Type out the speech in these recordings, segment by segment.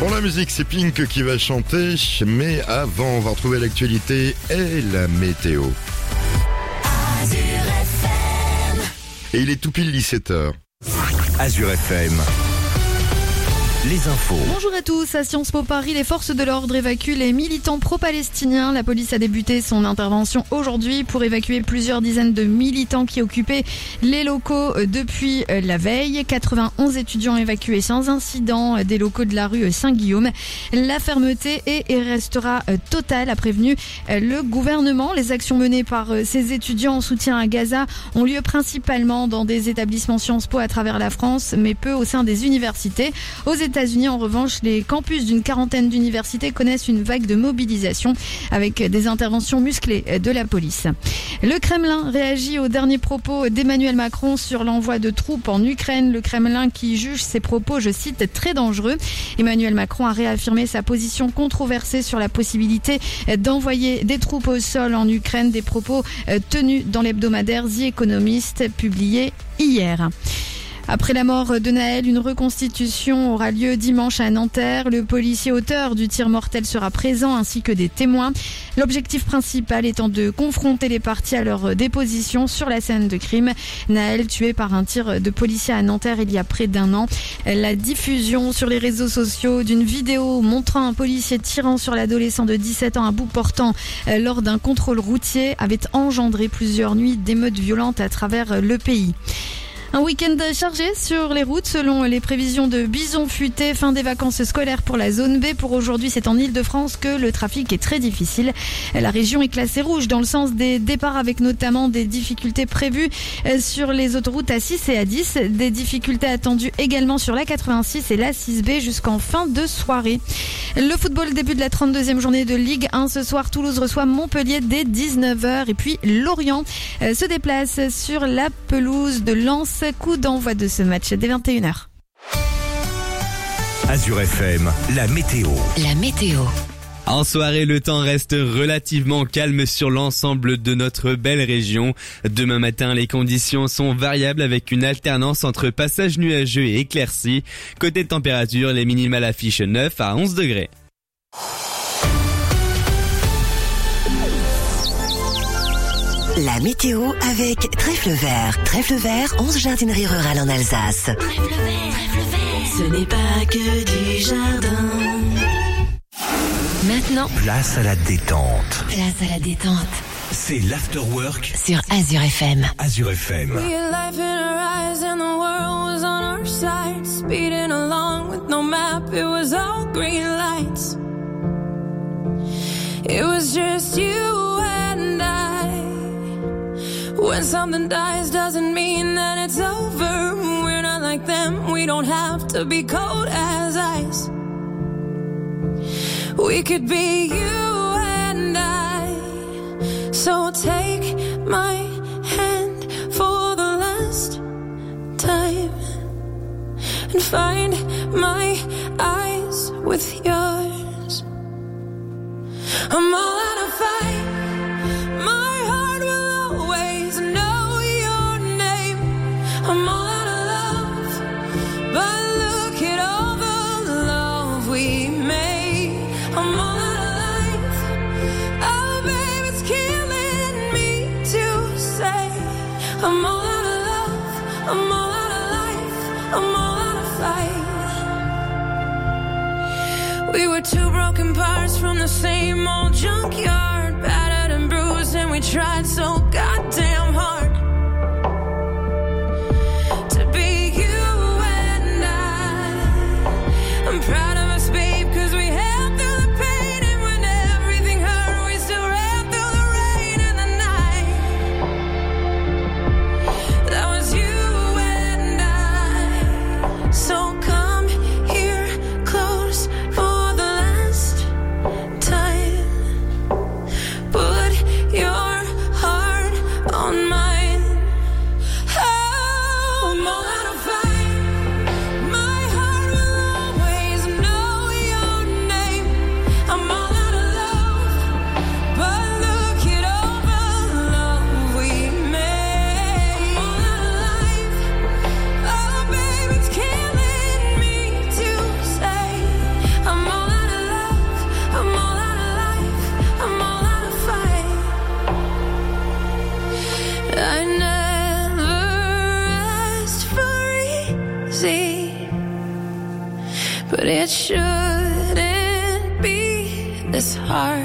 Bon, la musique, c'est Pink qui va chanter, mais avant, on va retrouver l'actualité et la météo. Et il est tout pile 17h. Azure FM. Les infos. Bonjour à tous, à Sciences Po Paris, les forces de l'ordre évacuent les militants pro-palestiniens. La police a débuté son intervention aujourd'hui pour évacuer plusieurs dizaines de militants qui occupaient les locaux depuis la veille. 91 étudiants évacués sans incident des locaux de la rue Saint-Guillaume. La fermeté est et restera totale, a prévenu le gouvernement. Les actions menées par ces étudiants en soutien à Gaza ont lieu principalement dans des établissements Sciences Po à travers la France, mais peu au sein des universités. Aux États-Unis, en revanche, les campus d'une quarantaine d'universités connaissent une vague de mobilisation avec des interventions musclées de la police. Le Kremlin réagit aux derniers propos d'Emmanuel Macron sur l'envoi de troupes en Ukraine. Le Kremlin qui juge ces propos, je cite, très dangereux. Emmanuel Macron a réaffirmé sa position controversée sur la possibilité d'envoyer des troupes au sol en Ukraine. Des propos tenus dans l'hebdomadaire The Economist publié hier. Après la mort de Naël, une reconstitution aura lieu dimanche à Nanterre. Le policier auteur du tir mortel sera présent ainsi que des témoins. L'objectif principal étant de confronter les parties à leur déposition sur la scène de crime. Naël tué par un tir de policier à Nanterre il y a près d'1 an. La diffusion sur les réseaux sociaux d'une vidéo montrant un policier tirant sur l'adolescent de 17 ans à bout portant lors d'un contrôle routier avait engendré plusieurs nuits d'émeutes violentes à travers le pays. Un week-end chargé sur les routes selon les prévisions de Bison Futé. Fin des vacances scolaires pour la zone B. Pour aujourd'hui, c'est en Ile-de-France que le trafic est très difficile. La région est classée rouge dans le sens des départs avec notamment des difficultés prévues sur les autoroutes A6 et A10. Des difficultés attendues également sur la 86 et la 6B jusqu'en fin de soirée. Le football, début de la 32e journée de Ligue 1. Ce soir, Toulouse reçoit Montpellier dès 19h. Et puis Lorient se déplace sur la pelouse de Lens. Coup d'envoi de ce match dès 21h. Azure FM, la météo. La météo. En soirée, le temps reste relativement calme sur l'ensemble de notre belle région. Demain matin, les conditions sont variables avec une alternance entre passages nuageux et éclaircies. Côté température, les minimales affichent 9 à 11 degrés. La météo avec Trèfle Vert. Trèfle Vert, 11 jardineries rurales en Alsace. Trèfle Vert, ce n'est pas que du jardin. Maintenant, Place à la détente. place à la détente C'est l'Afterwork sur Azure FM. Azure FM. We had life in our eyes and the world was on our side. Speeding along with no map, it was all green lights. It was just you and I. When something dies doesn't mean that it's over. We're not like them, we don't have to be cold as ice. We could be you and I. So take my hand for the last time and find my eyes with yours. I'm all out of fight. My heart will always know your name. I'm all out of love, but look at all the love we made. I'm all out of life. Oh, babe, it's killing me to say. I'm all out of love. I'm all out of life. I'm all out of fight. We were two broken parts from the same old junkyard, battered and bruised, and we tried so goddamn hard to be you and I. I'm proud of us, babe, 'cause we held through the pain, and when everything hurt, we still ran through the rain and the night. That was you and I. So come here close for the last time. Put your heart on my but it shouldn't be this hard.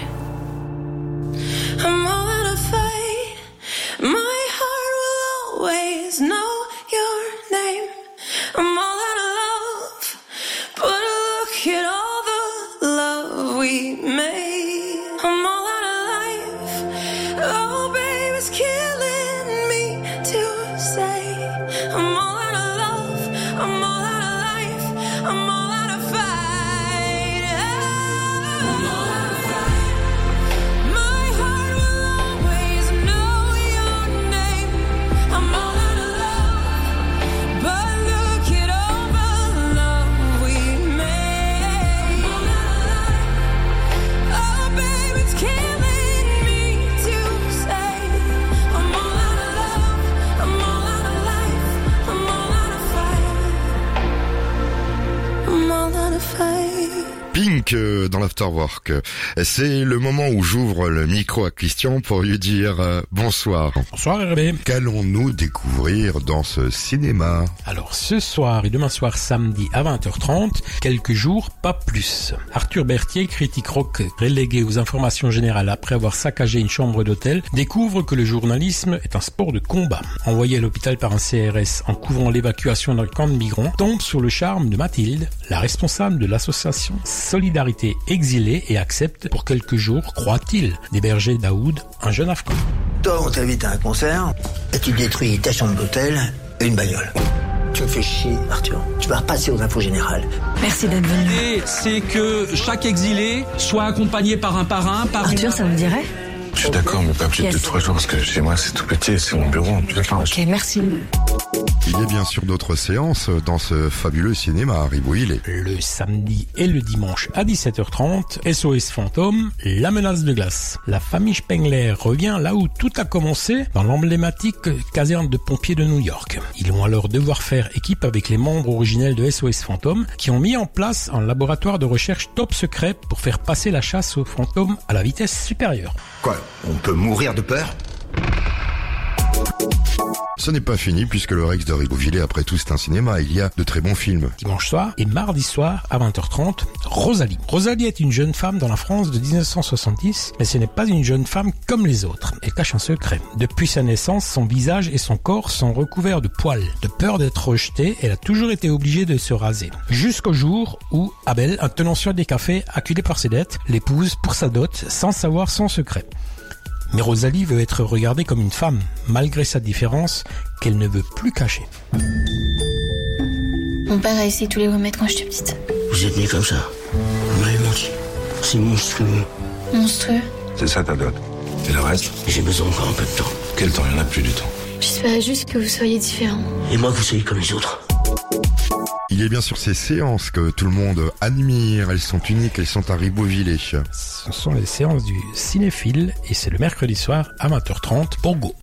I'm all out of fight. My heart will always know your name. I'm all out of love, but look at all the love we made. I'm all out of life. Oh, babe, it's killing me to say. I'm all out of love. I'm all out of life. I'm all out of fight. I'm all out of fight. My heart will always know your name. I'm all out of love, but look at all the love we made. I'm all out of life. Oh, babe, it's killing me to say. I'm all out of love. I'm all out of life. I'm all out of fight. I'm all out of fight. Pink dans l'Afterwork. C'est le moment où j'ouvre le micro à Christian pour lui dire bonsoir. Bonsoir Hervé. Qu'allons-nous découvrir dans ce cinéma? Alors ce soir et demain soir samedi à 20h30, quelques jours, pas plus. Arthur Berthier, critique rock relégué aux informations générales après avoir saccagé une chambre d'hôtel, découvre que le journalisme est un sport de combat. Envoyé à l'hôpital par un CRS en couvrant l'évacuation d'un camp de migrants, tombe sur le charme de Mathilde, la responsable de l'association Solidarité Exilée, et accepte pour quelques jours, croit-il, d'héberger Daoud, un jeune Afghan. Toi, on t'invite à un concert et tu détruis ta chambre d'hôtel et une bagnole. Tu me fais chier, Arthur. Tu vas repasser aux infos générales. Merci d'être venu. L'idée, c'est que chaque exilé soit accompagné par un parrain, par Arthur, ça vous dirait? Je suis d'accord, mais pas plus de 3 jours, parce que chez moi, c'est tout petit, c'est mon bureau. Ok, merci. Il y a bien sûr d'autres séances dans ce fabuleux cinéma à Ribouillet. Le samedi et le dimanche à 17h30, SOS Fantôme, La menace de glace. La famille Spengler revient là où tout a commencé, dans l'emblématique caserne de pompiers de New York. Ils vont alors devoir faire équipe avec les membres originels de SOS Fantôme, qui ont mis en place un laboratoire de recherche top secret pour faire passer la chasse aux fantômes à la vitesse supérieure. Quoi? On peut mourir de peur? Ce n'est pas fini puisque le Rex de Ribeauvillé, après tout, c'est un cinéma. Il y a de très bons films. Dimanche soir et mardi soir à 20h30, Rosalie. Rosalie est une jeune femme dans la France de 1970, mais ce n'est pas une jeune femme comme les autres. Elle cache un secret. Depuis sa naissance, son visage et son corps sont recouverts de poils. De peur d'être rejetée, elle a toujours été obligée de se raser. Jusqu'au jour où Abel, un tenancier des cafés acculé par ses dettes, l'épouse pour sa dot sans savoir son secret. Mais Rosalie veut être regardée comme une femme, malgré sa différence qu'elle ne veut plus cacher. Mon père a essayé de tous les remettre quand j'étais petite. Vous êtes né comme ça. Vous m'avez menti. C'est monstrueux. Monstrueux? C'est ça ta dot. Et le reste? J'ai besoin encore un peu de temps. Quel temps? Il n'y en a plus du temps. J'espérais juste que vous soyez différents. Et moi, que vous soyez comme les autres. Il y a bien sûr ces séances que tout le monde admire. Elles sont uniques, elles sont à Ribeauvillé. Ce sont les séances du cinéphile et c'est le mercredi soir à 20h30 pour Go.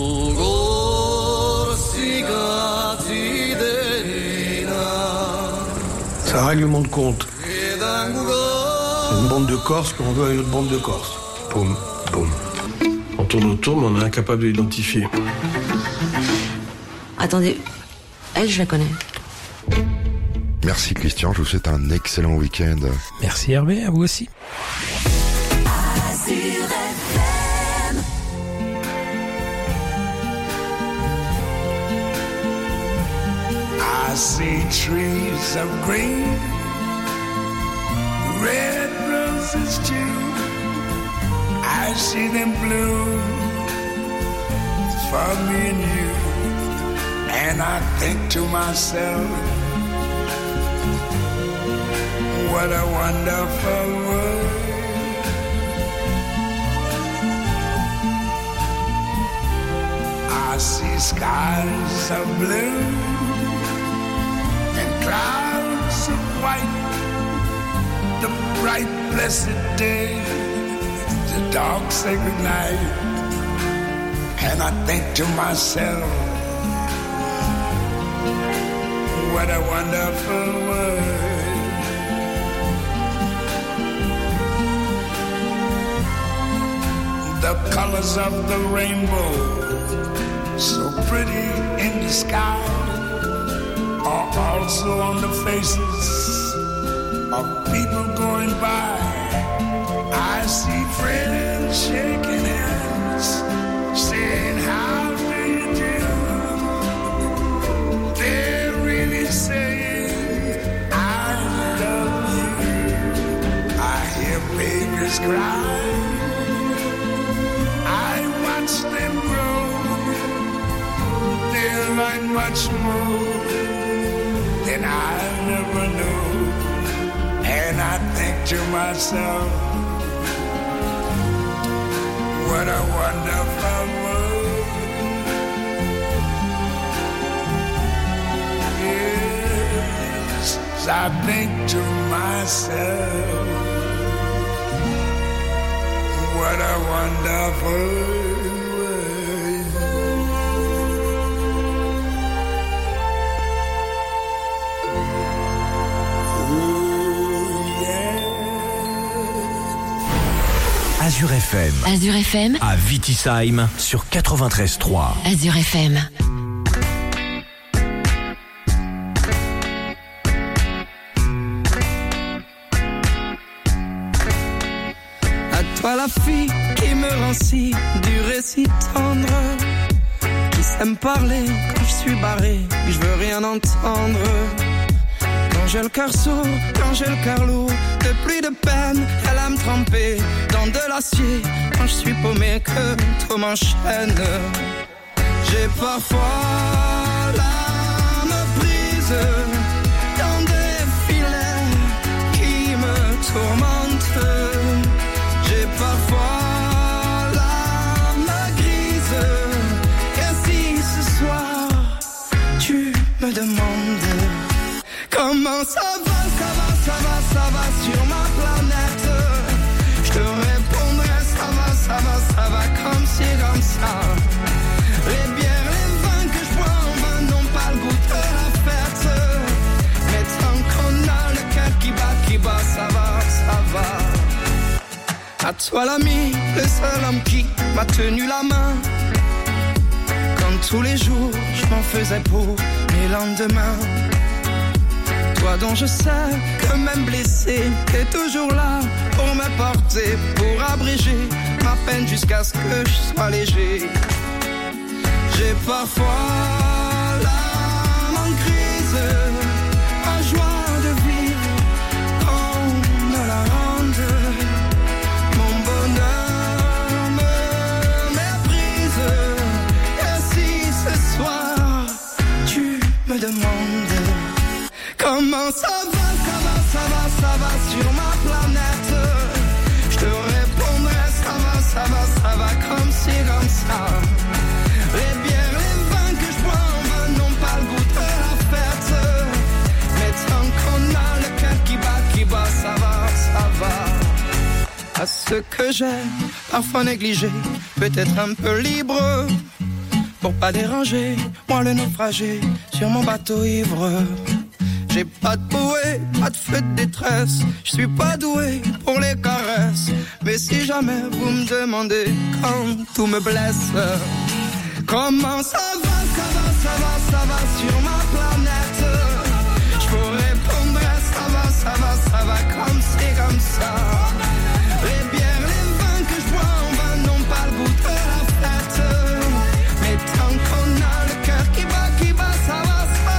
C'est un règlement de compte. C'est une bande de Corse qu'on veut à une autre bande de Corse. Poum, poum. On tourne autour, mais on est incapable de l'identifier. Attendez, elle, je la connais. Merci Christian, je vous souhaite un excellent week-end. Merci Hervé, à vous aussi. I see trees of green, red roses too. I see them bloom for me and you. And I think to myself, what a wonderful world. I see skies of blue and clouds of white, the bright blessed day, the dark sacred night. And I think to myself, what a wonderful world. The colors of the rainbow, so pretty in the sky, are also on the faces of people going by. I see friends shaking hands, saying, how do you do? They're really saying, I love you. I hear babies cry. I watch them grow. They'll learn much more than I never knew. And I think to myself, what a wonderful world. Yes, I think to myself, what a wonderful world. Azure FM. Azure FM. À Vitisheim sur 93.3. Azure FM. À toi la fille qui me rend si dur et si tendre, qui sait me parler quand je suis barré, que je veux rien entendre. Quand j'ai le cœur sourd, quand j'ai le cœur lourd, de pluie de peine, elle aime tremper dans de l'acier. Quand je suis paumé, que tout m'enchaîne. J'ai parfois l'âme prise dans des filets qui me tourmentent. J'ai parfois l'âme grise. Et si ce soir tu me demandes comment ça va, ça va, ça va, ça va sur ma planète, je te répondrai ça va, ça va, ça va comme ci, comme ça. Les bières, les vins que je bois en vin n'ont pas le goût de la fête. Mais tant qu'on a le cœur qui bat, ça va, ça va. À toi l'ami, le seul homme qui m'a tenu la main. Comme tous les jours, je m'en faisais pour mes lendemains. Toi dont je sais que même blessé, t'es toujours là pour me porter, pour abréger ma peine jusqu'à ce que je sois léger. J'ai parfois l'âme en crise, ma joie de vivre, qu'on me la rende. Mon bonheur me méprise. Et si ce soir tu me demandes comment ça va, ça va, ça va, ça va sur ma planète, je te répondrai ça va, ça va, ça va comme ci, comme ça. Les bières, les vins que je bois en vin n'ont pas le goût de la fête. Mais tant qu'on a le cœur qui bat, ça va, ça va. À ce que j'ai parfois négligé, peut-être un peu libre, pour pas déranger, moi le naufragé sur mon bateau ivre. J'ai pas de bouée, pas de feu de détresse, je suis pas doué pour les caresses. Mais si jamais vous me demandez quand tout me blesse, comment ça va, ça va, ça va, ça va sur ma planète, je vous répondrai ça va, ça va, ça va comme c'est comme ça. Les bières, les vins que je bois en vin n'ont pas le goût de la fête. Mais tant qu'on a le cœur qui bat, ça va, ça va.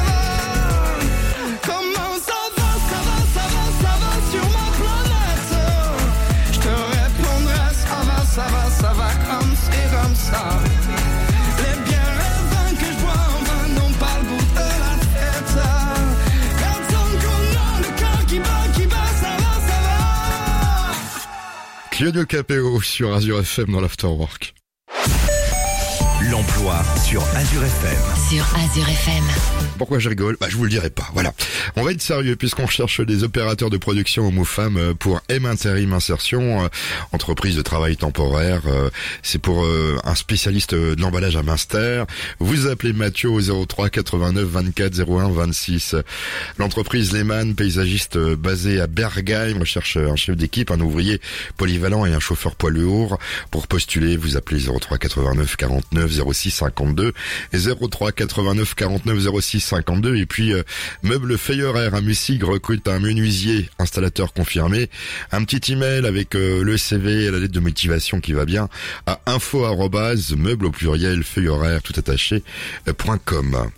Comment ça va, ça va, ça va, ça va sur ma planète, je te répondrai ça va, ça va, ça va comme c'est comme ça. Les bières, les vins que je bois en vin n'ont pas le goût de la fête. Car tant qu'on a le cœur qui bat, ça va, ça va. Claudio Capéo sur Azure FM dans l'Afterwork. L'emploi sur Azure FM. Sur Azure FM. Pourquoi je rigole? Je vous le dirai pas. Voilà. On va être sérieux puisqu'on cherche des opérateurs de production hommes-femmes pour M Intérim Insertion, entreprise de travail temporaire. C'est pour un spécialiste de l'emballage à Münster. Vous appelez Mathieu au 03 89 24 01 26. L'entreprise Lehmann, paysagiste basée à Bergheim, recherche un chef d'équipe, un ouvrier polyvalent et un chauffeur poids lourd. Pour postuler, vous appelez 03 89 49 06 52 et 03 89 49 06 52. Et puis Meubles Feuillerer à Mussig recrute un menuisier installateur confirmé. Un petit email avec le CV et la lettre de motivation qui va bien à info@meubles au pluriel feuillerer tout attaché .com.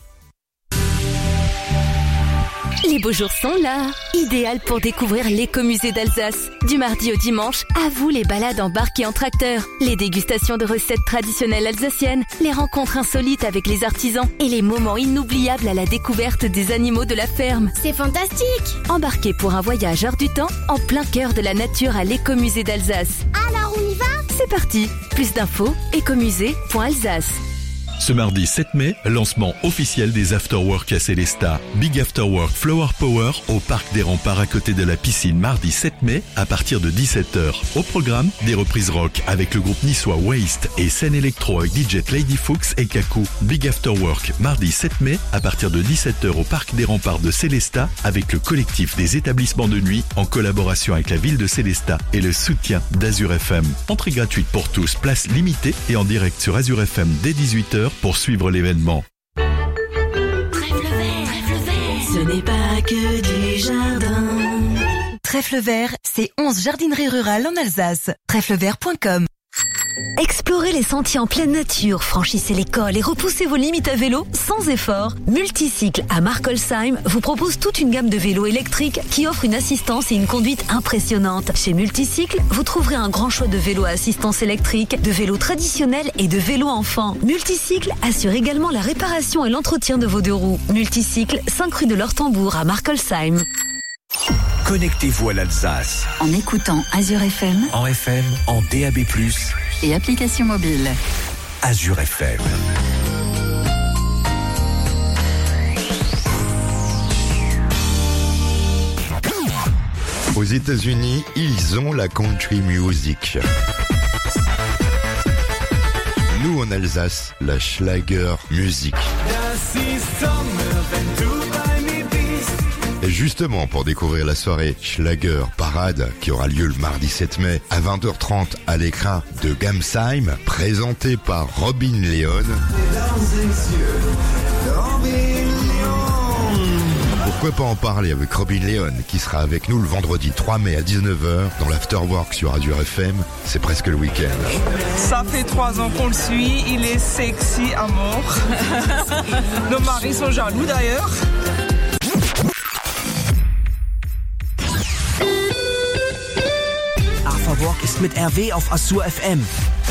Les beaux jours sont là, idéal pour découvrir l'écomusée d'Alsace. Du mardi au dimanche, à vous les balades embarquées en tracteur, les dégustations de recettes traditionnelles alsaciennes, les rencontres insolites avec les artisans et les moments inoubliables à la découverte des animaux de la ferme. C'est fantastique! Embarquez pour un voyage hors du temps, en plein cœur de la nature à l'écomusée d'Alsace. Alors on y va? C'est parti! Plus d'infos, écomusée.alsace. Ce mardi 7 mai, lancement officiel des Afterwork à Célestat. Big Afterwork Flower Power au Parc des Remparts à côté de la piscine mardi 7 mai à partir de 17h. Au programme, des reprises rock avec le groupe niçois Waste et scène électro avec DJ Lady Fuchs et Kaku. Big Afterwork mardi 7 mai à partir de 17h au Parc des Remparts de Célestat avec le collectif des établissements de nuit en collaboration avec la ville de Célestat et le soutien d'Azur FM. Entrée gratuite pour tous, place limitée et en direct sur Azur FM dès 18h. Pour suivre l'événement. Trèfle vert, ce n'est pas que du jardin. Trèfle vert, c'est 11 jardineries rurales en Alsace. Trèflevert.com. Explorez les sentiers en pleine nature, franchissez les cols et repoussez vos limites à vélo sans effort. Multicycle à Markolsheim vous propose toute une gamme de vélos électriques qui offrent une assistance et une conduite impressionnantes. Chez Multicycle, vous trouverez un grand choix de vélos à assistance électrique, de vélos traditionnels et de vélos enfants. Multicycle assure également la réparation et l'entretien de vos deux roues. Multicycle, 5 rue de l'Ortembourg à Markolsheim. Connectez-vous à l'Alsace. En écoutant Azur FM. En FM, en DAB+. Et application mobile. Azur FM. Aux États-Unis, ils ont la country music. Nous, en Alsace, la Schlager music. Et justement, pour découvrir la soirée Schlager Parade qui aura lieu le mardi 7 mai à 20h30 à l'écran de Gamsheim, présenté par Robin Leon. Pourquoi pas en parler avec Robin Leon qui sera avec nous le vendredi 3 mai à 19h dans l'Afterwork sur Azur FM. C'est presque le week-end. Ça fait 3 ans qu'on le suit, il est sexy à mort. Nos maris sont jaloux d'ailleurs. Afterwork ist mit RW auf Azur FM.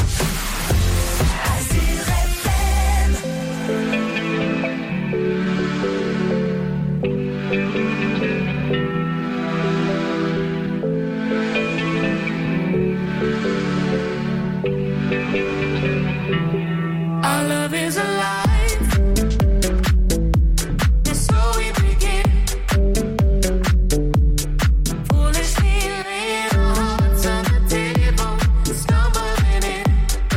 Our love is alive. And so we begin. Foolishly laying our hearts on the table, stumbling in.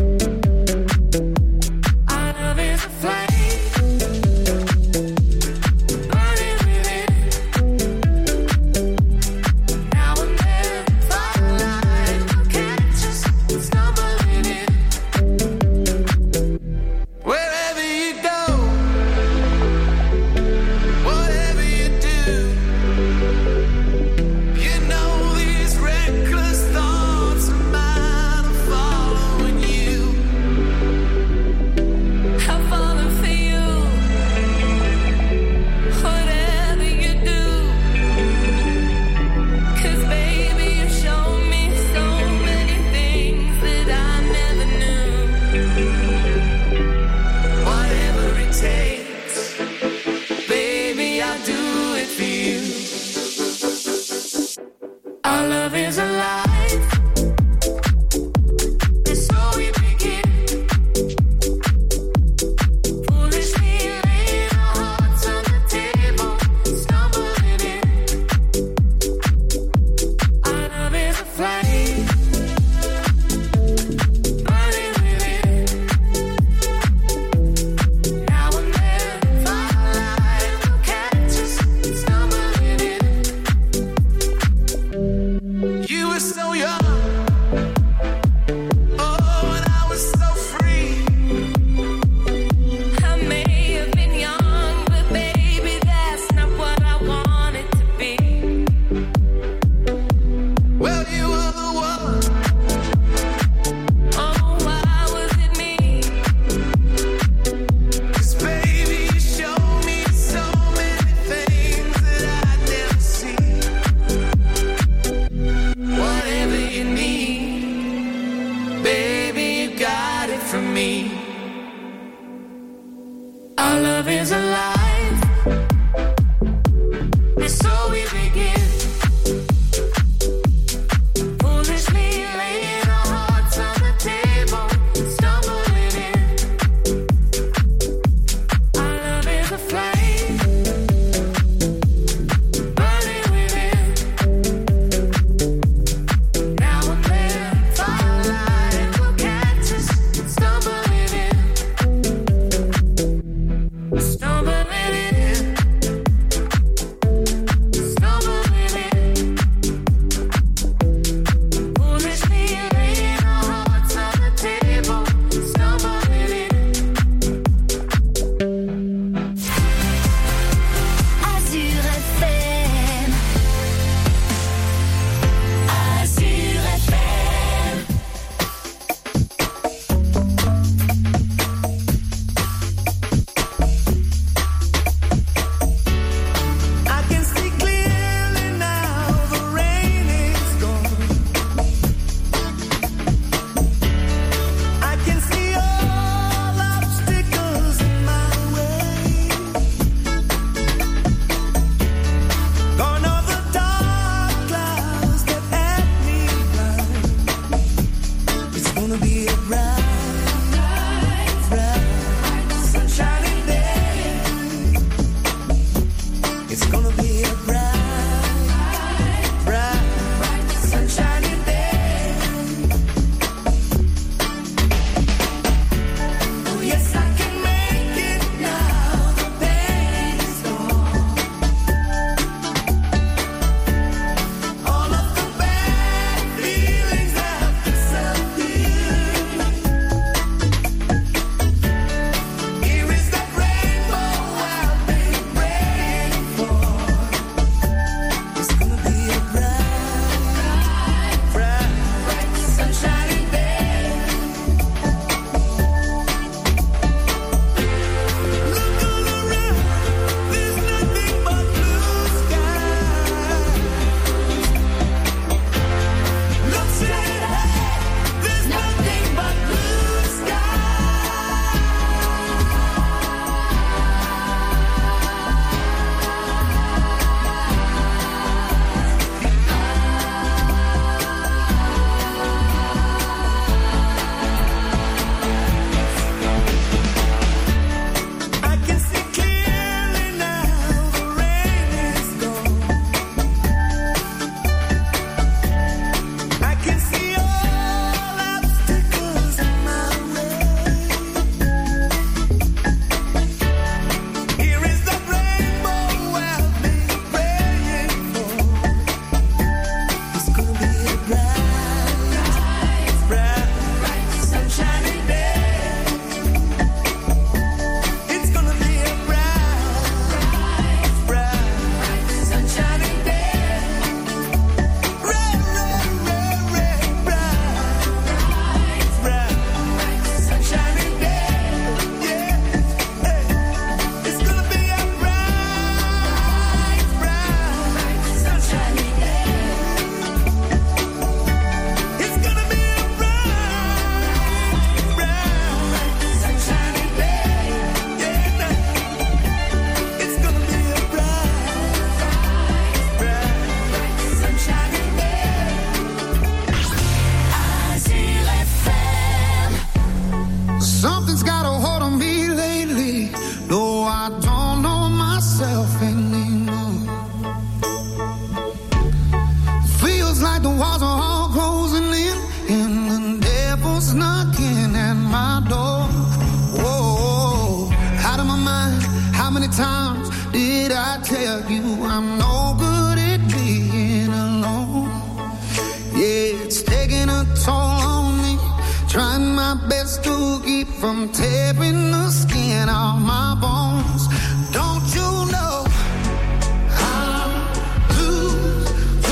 I'm no good at being alone. Yeah, it's taking a toll on me. Trying my best to keep from tearing the skin off my bones. Don't you know I lose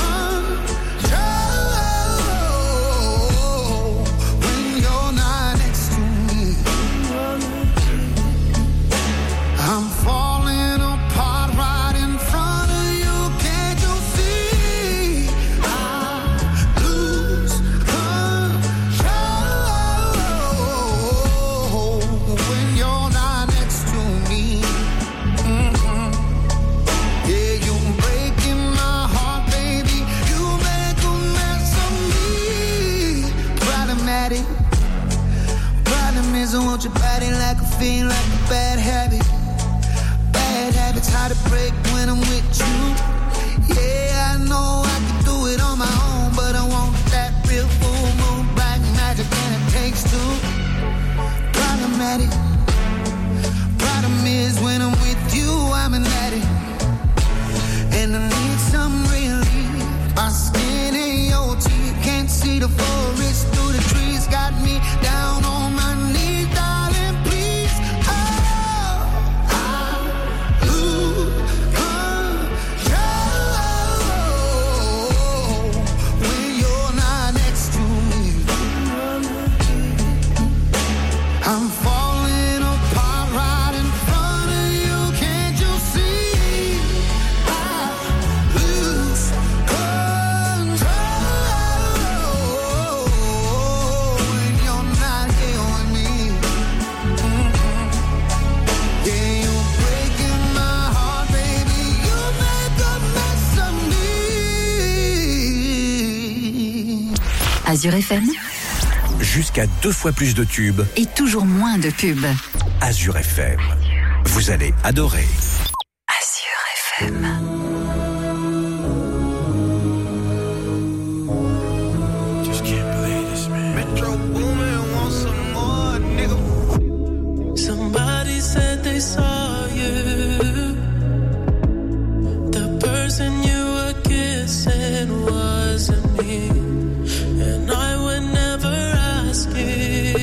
control when you're not next to me? I'm falling apart right in front of you. Can't you see? I lose control when you're not next to me. Yeah, you're breaking my heart, baby. You make a mess of me. Problematic. Problem is I want your body like a fiend, like a bad habit. Bad habits hard to break when I'm with you. Yeah, I know I can do it on my own, but I want that real full moon black magic, and it takes two. Problematic. Problem is when I'm with you, I'm an addict, and I need some relief. My skin and your teeth can't see the forest through the trees. Got me down on my knees, darling, please. Oh, I lose control when you're not next to me. I'm falling apart right in front of you. Can't you see? I lose control when you're not here with me. Yeah, you're breaking my heart, baby. You make a mess of me. Azure FM Jusqu'à 2 fois plus de tubes. et toujours moins de pubs. Azure FM. Vous allez adorer. Azure FM. Just can't believe this, man. Metro Boomin wants some more, nigga. Somebody said they saw you. The person you were kissing wasn't me. And I would never ask you.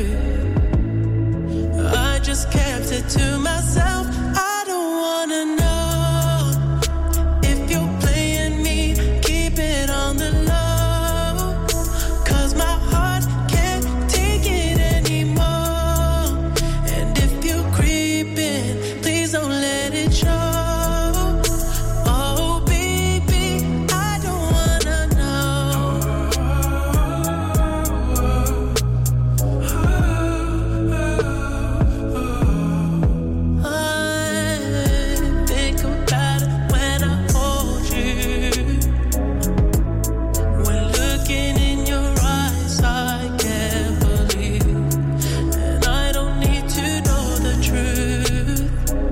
I just kept it to myself. I don't wanna know if you're playing me. Keep it on the low, 'cause my heart can't take it anymore. And if you creep in, please don't let it show. Oh baby, I don't wanna know. I think about it when I hold you. When looking in your eyes, I can't believe. And I don't need to know the truth.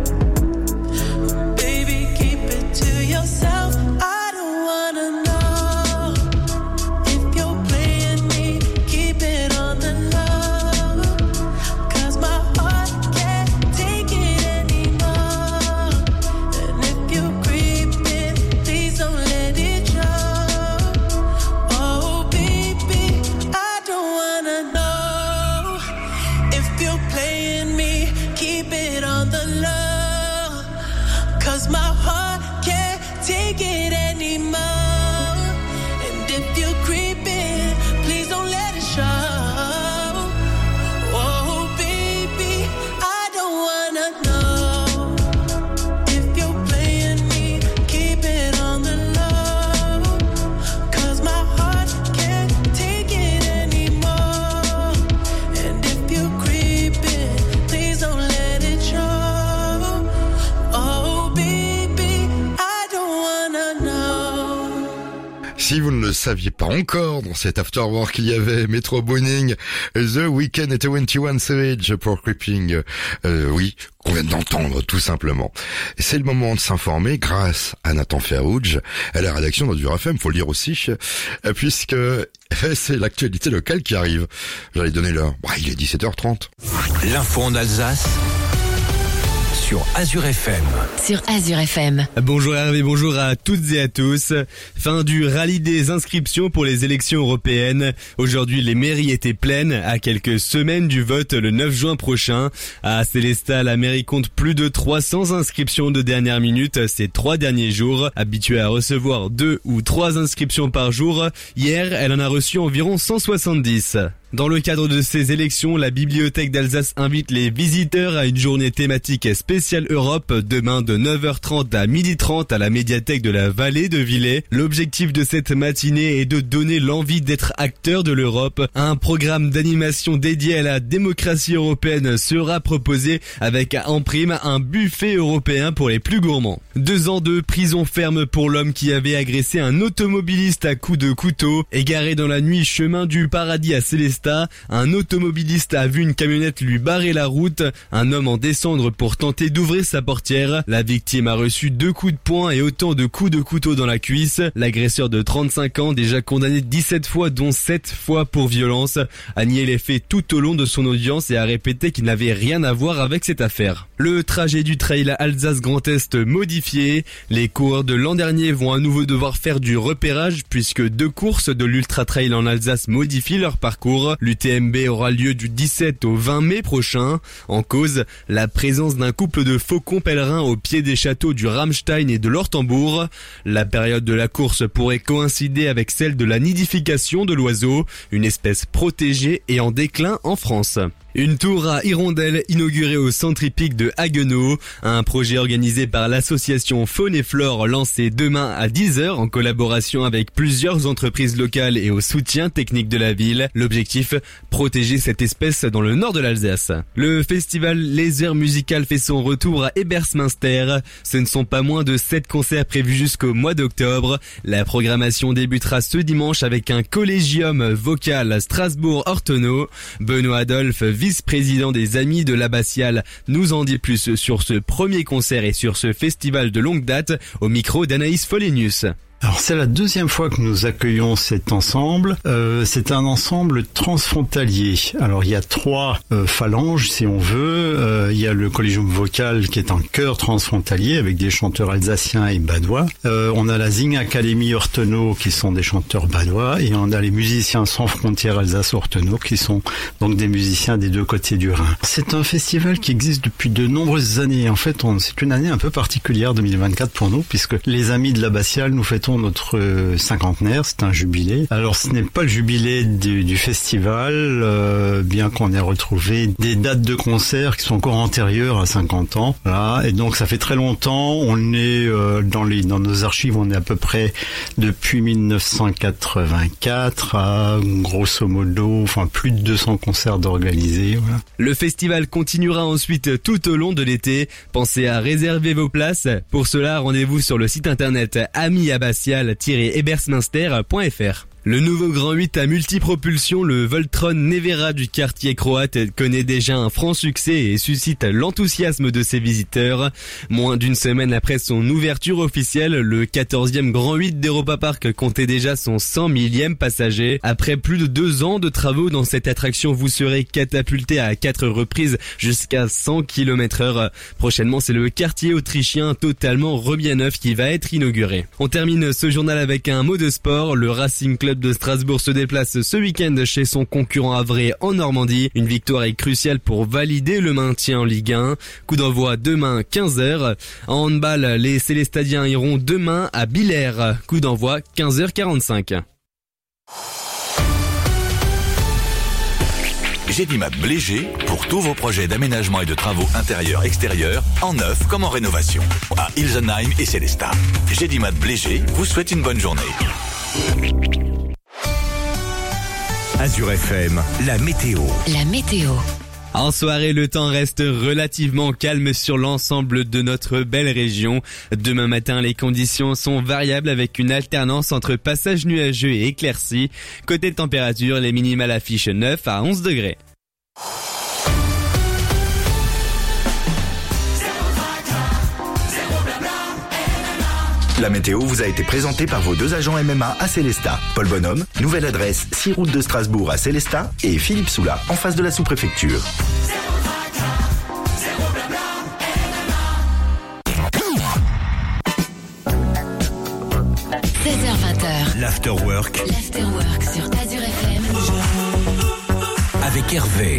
Baby, keep it to yourself. I don't wanna know if you're playing me. Keep it on the low, 'cause my heart can't take it anymore. And if you creep in, please don't let it show. Oh baby, I don't wanna know if you're playing me. Keep it on the low, 'cause my heart can't take it anymore. And if you creep in, please don't let it show. Oh baby, I don't wanna know if you're playing me. Keep it on the low, 'cause my heart can't take it anymore. And if you creep in, please don't let it show. Oh baby, I don't wanna know. Si vous ne le saviez pas encore, dans cet afterwork, il y avait Metro Boomin, The Weeknd et 21 Savage pour Creeping. Oui, qu'on vient d'entendre, tout simplement. Et c'est le moment de s'informer grâce à Nathan Ferrouge, à la rédaction d'Azure FM, faut le dire aussi, puisque c'est l'actualité locale qui arrive. J'allais donner l'heure. Il est 17h30. L'info en Alsace sur Azure FM. Sur Azure FM. Bonjour Hervé, bonjour à toutes et à tous. Fin du rallye des inscriptions pour les élections européennes. Aujourd'hui, les mairies étaient pleines à quelques semaines du vote le 9 juin prochain. À Sélestat, la mairie compte plus de 300 inscriptions de dernière minute ces 3 derniers jours. Habituée à recevoir 2 ou 3 inscriptions par jour, hier, elle en a reçu environ 170. Dans le cadre de ces élections, la Bibliothèque d'Alsace invite les visiteurs à une journée thématique spéciale Europe demain de 9h30 à 12h30 à la médiathèque de la Vallée de Villers. L'objectif de cette matinée est de donner l'envie d'être acteur de l'Europe. Un programme d'animation dédié à la démocratie européenne sera proposé avec en prime un buffet européen pour les plus gourmands. 2 ans de prison ferme pour l'homme qui avait agressé un automobiliste à coups de couteau. Égaré dans la nuit chemin du Paradis à Sélestat, un automobiliste a vu une camionnette lui barrer la route. Un homme en descendre pour tenter d'ouvrir sa portière. La victime a reçu 2 coups de poing et autant de coups de couteau dans la cuisse. L'agresseur de 35 ans, déjà condamné 17 fois dont 7 fois pour violence, a nié les faits tout au long de son audience et a répété qu'il n'avait rien à voir avec cette affaire. Le trajet du trail Alsace Grand Est modifié. Les coureurs de l'an dernier vont à nouveau devoir faire du repérage puisque 2 courses de l'Ultra Trail en Alsace modifient leur parcours. L'UTMB aura lieu du 17 au 20 mai prochain. En cause, la présence d'un couple de faucons pèlerins au pied des châteaux du Ramstein et de l'Ortembourg. La période de la course pourrait coïncider avec celle de la nidification de l'oiseau, une espèce protégée et en déclin en France. Une tour à hirondelles inaugurée au centre hippique de Haguenau, un projet organisé par l'association Faune et Flore lancé demain à 10h en collaboration avec plusieurs entreprises locales et au soutien technique de la ville. L'objectif, protéger cette espèce dans le nord de l'Alsace. Le festival Laser Musical fait son retour à Ebersminster. Ce ne sont pas moins de 7 concerts prévus jusqu'au mois d'octobre. La programmation débutera ce dimanche avec un collégium vocal Strasbourg-Ortenau. Benoît Adolphe, vice-président des Amis de l'Abbatiale, nous en dit plus sur ce premier concert et sur ce festival de longue date au micro d'Anaïs Folenius. Alors c'est la 2e fois que nous accueillons cet ensemble. C'est un ensemble transfrontalier. Alors il y a 3 phalanges si on veut. Il y a le collégium vocal qui est un chœur transfrontalier avec des chanteurs alsaciens et badois. On a la Zing Academy Ortenau qui sont des chanteurs badois et on a les musiciens sans frontières Alsace-Ortenau qui sont donc des musiciens des 2 côtés du Rhin. C'est un festival qui existe depuis de nombreuses années. En fait, c'est une année un peu particulière 2024 pour nous puisque les Amis de l'Abbatiale nous fêtons notre cinquantenaire, c'est un jubilé. Alors ce n'est pas le jubilé du festival, bien qu'on ait retrouvé des dates de concert qui sont encore antérieures à 50 ans. Voilà. Et donc ça fait très longtemps, on est dans nos archives, on est à peu près depuis 1984 à grosso modo, plus de 200 concerts d'organisés. Voilà. Le festival continuera ensuite tout au long de l'été. Pensez à réserver vos places. Pour cela, rendez-vous sur le site internet amiabbatiale-ebersminster.fr. Le nouveau Grand 8 à multipropulsion, le Voltron Nevera du quartier croate, connaît déjà un franc succès et suscite l'enthousiasme de ses visiteurs. Moins d'une semaine après son ouverture officielle, le 14e Grand 8 d'Europa Park comptait déjà son 100 millième passager. Après plus de 2 ans de travaux dans cette attraction, vous serez catapulté à 4 reprises jusqu'à 100 km/h. Prochainement, c'est le quartier autrichien totalement remis neuf qui va être inauguré. On termine ce journal avec un mot de sport. Le Racing Club de Strasbourg se déplace ce week-end chez son concurrent Havre en Normandie. Une victoire est cruciale pour valider le maintien en Ligue 1. Coup d'envoi demain 15h. En handball, les Célestadiens iront demain à Billers. Coup d'envoi 15h45. Gédimat Blégé pour tous vos projets d'aménagement et de travaux intérieurs-extérieurs, en neuf comme en rénovation. À Ilsenheim et Sélestat. Gédimat Blégé vous souhaite une bonne journée. Azure FM, la météo. La météo. En soirée, le temps reste relativement calme sur l'ensemble de notre belle région. Demain matin, les conditions sont variables avec une alternance entre passages nuageux et éclaircies. Côté température, les minimales affichent 9 à 11 degrés. La météo vous a été présentée par vos 2 agents MMA à Sélestat. Paul Bonhomme, nouvelle adresse 6 route de Strasbourg à Sélestat et Philippe Soula en face de la sous-préfecture. l'Afterwork L'Afterwork sur Azure FM. avec Hervé.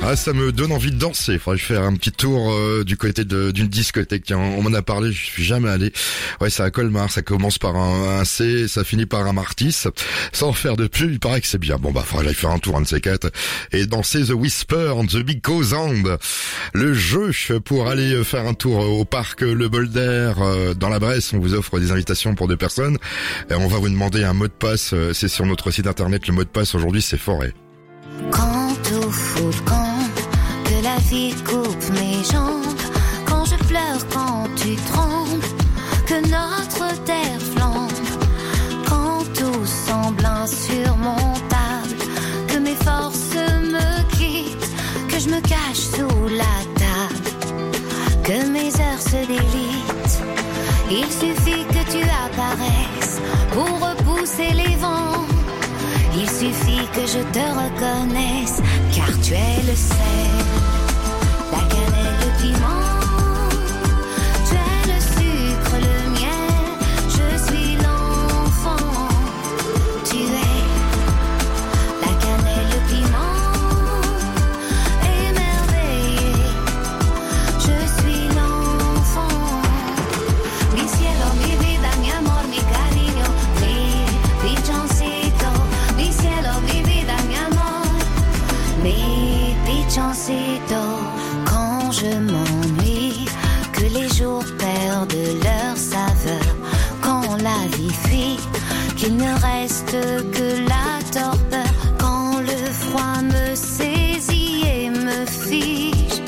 Ah, ça me donne envie de danser. Faudrait faire un petit tour du côté d'une discothèque. Tiens, on m'en a parlé, je suis jamais allé. Ouais, c'est à Colmar, ça commence par un C, ça finit par un Martis. Sans faire de pub, il paraît que c'est bien. Bon, bah, faudrait aller faire un tour, un de ces quatre, et danser The Whisper, The Big Cozand. Le jeu pour aller faire un tour au parc Le Bolder, dans la Bresse. On vous offre des invitations pour 2 personnes. Et on va vous demander un mot de passe. C'est sur notre site internet. Le mot de passe aujourd'hui, c'est forêt. Quand tout fout le camp, que la vie coupe mes jambes, quand je pleure, quand tu trembles, que notre terre flambe, quand tout semble insurmontable, que mes forces me quittent, que je me cache sous la table, que mes heures se délitent. Il suffit que tu apparaisses pour repousser les vents. Il suffit que je te reconnaisse, car tu es le sel, la cannelle, le piment. Tu es le sucre, le miel, je suis l'enfant. Tu es la cannelle, le piment, émerveillé. Je suis l'enfant. Mi cielo, mi vida, mi amor, mi cariño, mi pichoncito. Mi cielo, mi vida, mi amor, mi pichoncito. Quand je m'ennuie, que les jours perdent leur saveur, quand la vie fuit, qu'il ne reste que la torpeur, quand le froid me saisit et me fige,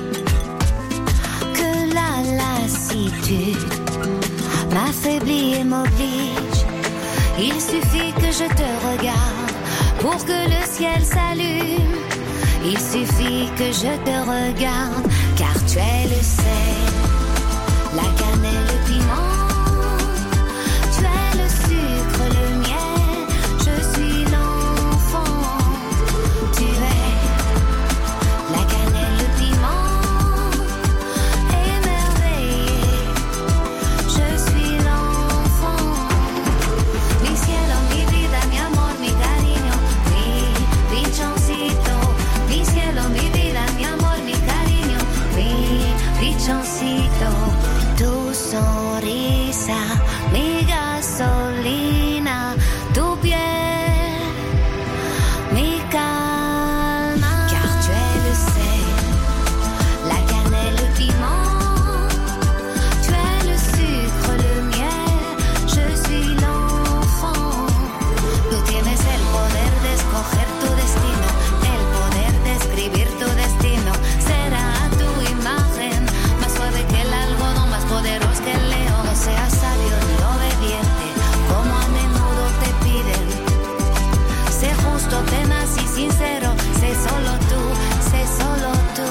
que la lassitude m'affaiblit et m'oblige. Il suffit que je te regarde pour que le ciel s'allume. Il suffit que je te regarde, car tu es le sel, la cannelle, le piment. Tu es le sucre, le miel, je suis l'enfant. Tu es la cannelle, le piment, émerveillé. Je suis l'enfant. Mi cielo, mi vida, mi amor, mi cariño, mi pichoncito. Mi cielo, mi vida, mi amor, mi cariño, mi pichoncito. Tu sonrisa, mi gasolina, tu piel, mi calma. Car tu es le sel, la cannelle, le piment. Tu es le sucre, le miel, je suis l'enfant. Tú tienes el poder de escoger tu destino, el poder de escribir tu destino. Será tu imagen, más suave que el algodón, más poderoso que el león. No seas sabio ni obediente, como a menudo te piden. Sé justo, tenaz y sincero, sé solo tú, sé solo tú.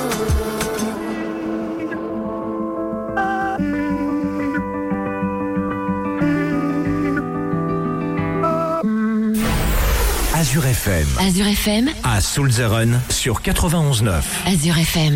Azure FM. Azure FM, À Soulzeren sur 91.9. Azure FM.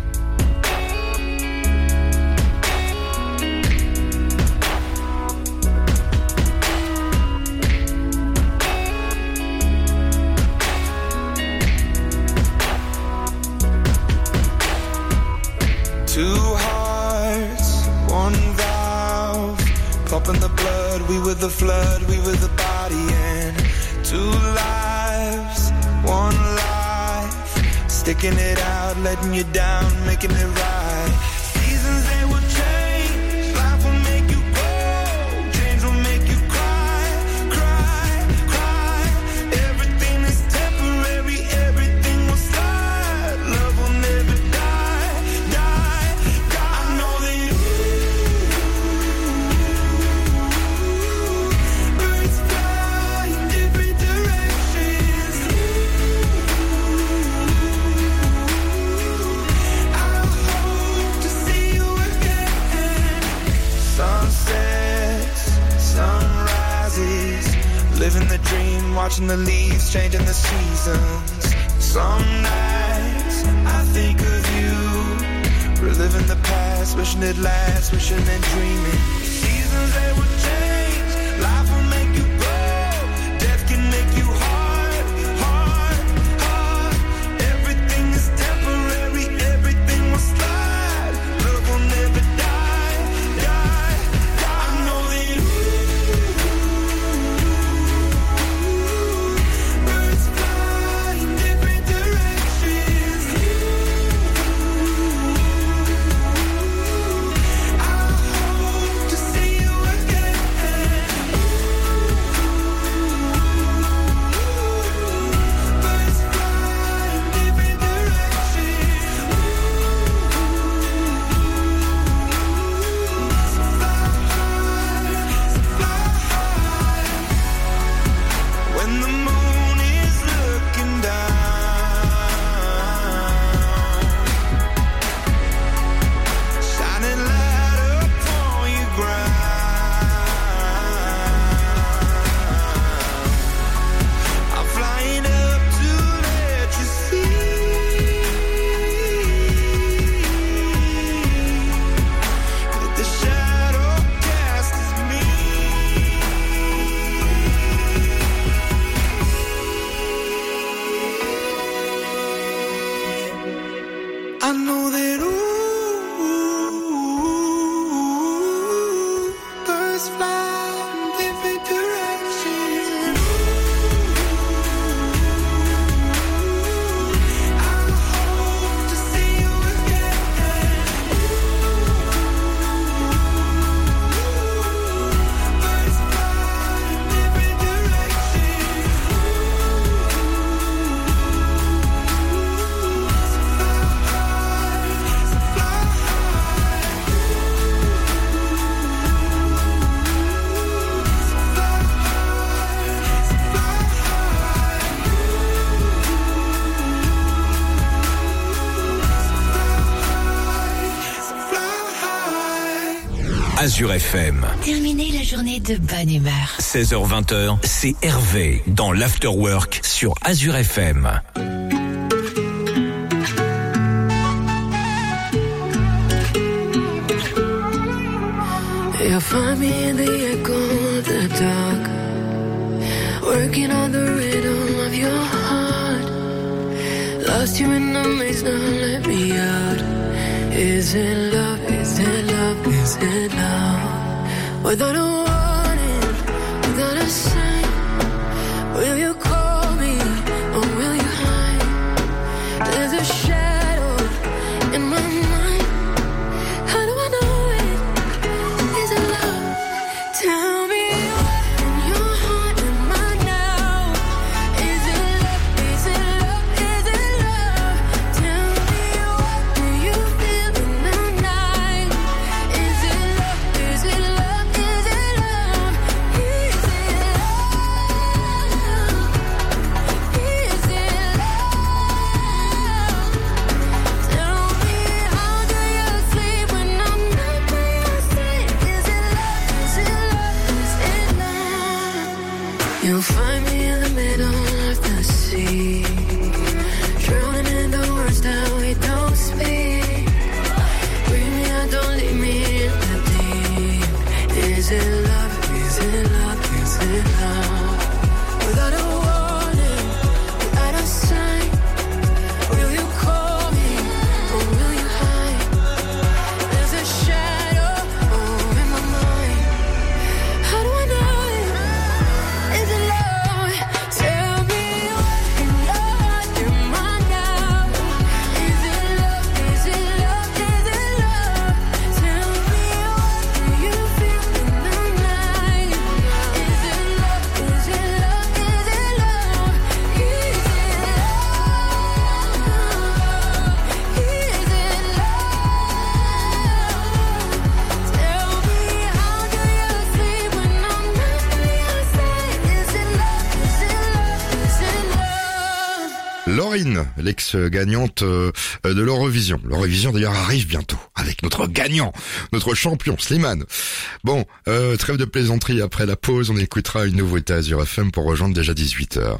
Two hearts, one valve, pumping the blood. We were the flood, we were the body, and two lives, one life, sticking it out, letting you down, making it right. Seasons they will change, life will make you grow, change will make you cry, cry, cry. Everything is temporary, everything will slide, love will never die, die, die. I know that birds fly in different directions. I hope to see you again. Sunsets, sunrises, living the dream, watching the leaves, changing the seasons. Some nights I think of you, reliving the past, wishing it lasts, wishing and dreaming. Seasons they will change, life will make you grow, death can make you hard, hard, hard. Everything is temporary. Azure FM. Terminez la journée de bonne humeur. 16h-20h, c'est Hervé dans l'Afterwork sur Azure FM. You'll find me in the echo of the dark, working on the rhythm of your heart. Lost you in the maze, now let me out. Is it love, is it love, is it love? Without a warning, without a sign, will you call me or will you hide? There's a shadow in my mind. How do I know it? Is it love? Tell me what in your heart am I now? Is it love? Is it love? Is it love? Tell me what do you feel in the night? Is it love? Is it love? Is it love? Is it love? Is it love? Tell me how do you sleep when I'm not by your side? Is it love? Is it love? Is it love? You'll find me in the middle of the sea, drowning in the words that we don't speak. Bring me out, don't leave me in the deep. Is it love? Is it love? Is it love? Without a warning, without a sign, will you call me or will you hide? There's a shadow in my mind. How do I know it? Is it love? Tell me what in your heart am I now? Is it love? Is it love? Is it love? Tell me what do you feel in the night? Is it love? Is it love? Is it love? Is it love? Is it love? Tell me how do you sleep when I'm not by your side? Is it love? Is it love? Is it love? Laurine, l'ex-gagnante de l'Eurovision. L'Eurovision d'ailleurs arrive bientôt avec notre gagnant, notre champion Slimane. Bon, trêve de plaisanterie, après la pause, on écoutera une nouveauté Azure FM pour rejoindre déjà 18h.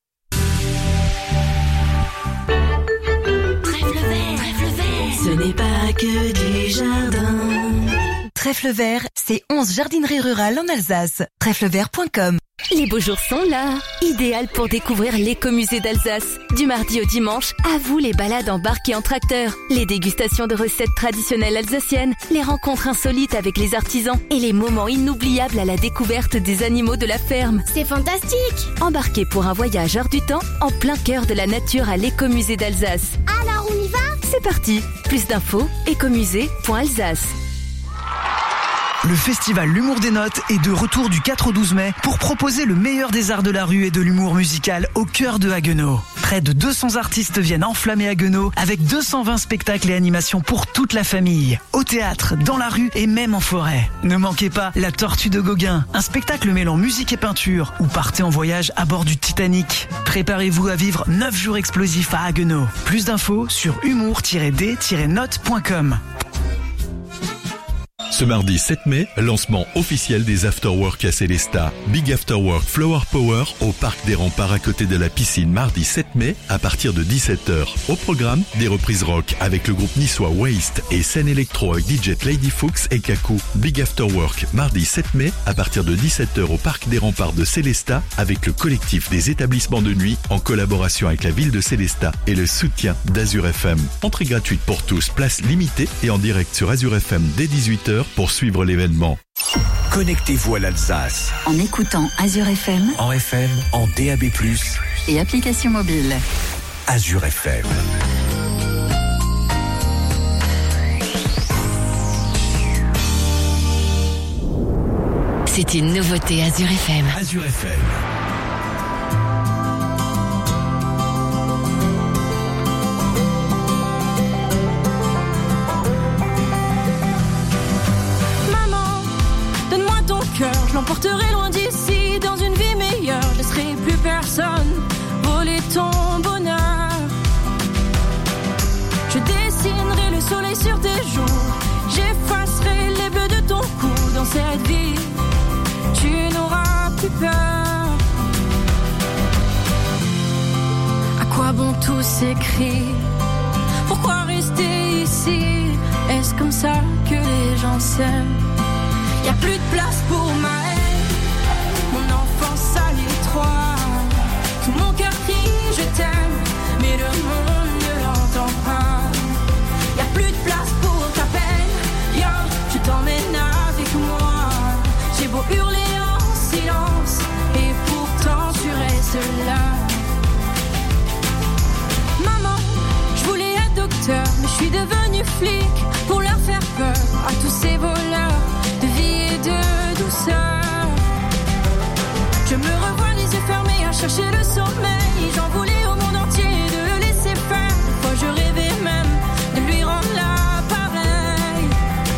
Ce n'est pas que du jardin. Trèfle vert, c'est 11 jardineries rurales en Alsace. Trèflevert.com. Les beaux jours sont là, idéal pour découvrir l'écomusée d'Alsace. Du mardi au dimanche, à vous les balades en barque et en tracteur, les dégustations de recettes traditionnelles alsaciennes, les rencontres insolites avec les artisans et les moments inoubliables à la découverte des animaux de la ferme. C'est fantastique! Embarquez pour un voyage hors du temps, en plein cœur de la nature à l'écomusée d'Alsace. Alors on y va? C'est parti. Plus d'infos, écomusée.alsace. Le festival L'Humour des Notes est de retour du 4 au 12 mai pour proposer le meilleur des arts de la rue et de l'humour musical au cœur de Haguenau. Près de 200 artistes viennent enflammer Haguenau avec 220 spectacles et animations pour toute la famille. Au théâtre, dans la rue et même en forêt. Ne manquez pas La Tortue de Gauguin, un spectacle mêlant musique et peinture, ou partez en voyage à bord du Titanic. Préparez-vous à vivre 9 jours explosifs à Haguenau. Plus d'infos sur humour-d-note.com. Ce mardi 7 mai, lancement officiel des Afterwork à Célestat. Big Afterwork Flower Power au Parc des Remparts à côté de la piscine mardi 7 mai à partir de 17h. Au programme, des reprises rock avec le groupe niçois Waste et scène électro avec DJ Lady Fuchs et Kaku. Big Afterwork mardi 7 mai à partir de 17h au Parc des Remparts de Célestat avec le collectif des établissements de nuit en collaboration avec la ville de Célestat et le soutien d'Azure FM. Entrée gratuite pour tous, place limitée et en direct sur Azure FM dès 18h pour suivre l'événement. Connectez-vous à l'Alsace. En écoutant Azure FM En FM, en DAB+, et application mobile. Azure FM. C'est une nouveauté Azure FM. Azure FM. Je l'emporterai loin d'ici, dans une vie meilleure. Je laisserai plus personne voler ton bonheur. Je dessinerai le soleil sur tes joues. J'effacerai les bleus de ton cou. s'écrit. Pourquoi rester ici? Est-ce comme ça que les gens s'aiment? Y a plus de place pour ma haine. Mon enfance à l'étroit. Tout mon cœur crie je t'aime, mais le monde ne l'entend pas. Y a plus de place pour ta peine. Yo, je t'emmène avec moi. J'ai beau hurler en silence, et pourtant tu restes là. Maman, je voulais être docteur, mais je suis devenue flic pour leur faire peur à tous ces voleurs de vie et de douceur. Je me revois les yeux fermés à chercher le sommeil. J'en voulais au monde entier de le laisser faire. Des fois je rêvais même de lui rendre l'appareil.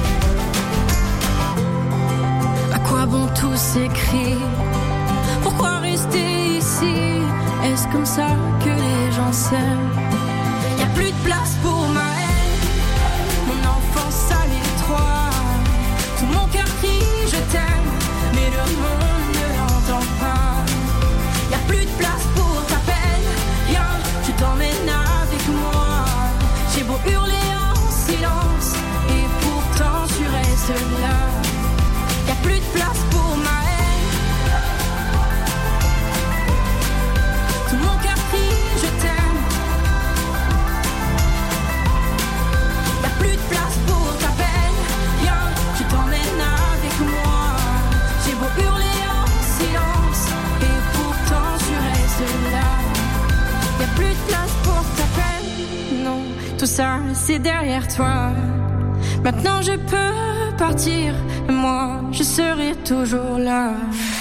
À quoi bon tout s'écrit? Pourquoi rester ici? Est-ce comme ça que les gens s'aiment? Y a plus de place pour ma haine. Mon enfance à l'étroit. Tout mon cœur crie je t'aime, mais le monde ne l'entend pas. Y a plus de place pour ta peine. Yo, je t'emmène avec moi. J'ai beau hurler en silence, et pourtant tu restes là. Y a plus de place pour ma haine. Tout mon cœur crie je t'aime. Y a plus de place pour ta peine. Yo, je t'emmène avec moi. J'ai beau hurler en silence, et pourtant tu restes là. Y a plus de place pour ta peine. Non, tout ça c'est derrière toi. Maintenant je peux partir, moi je serai toujours là.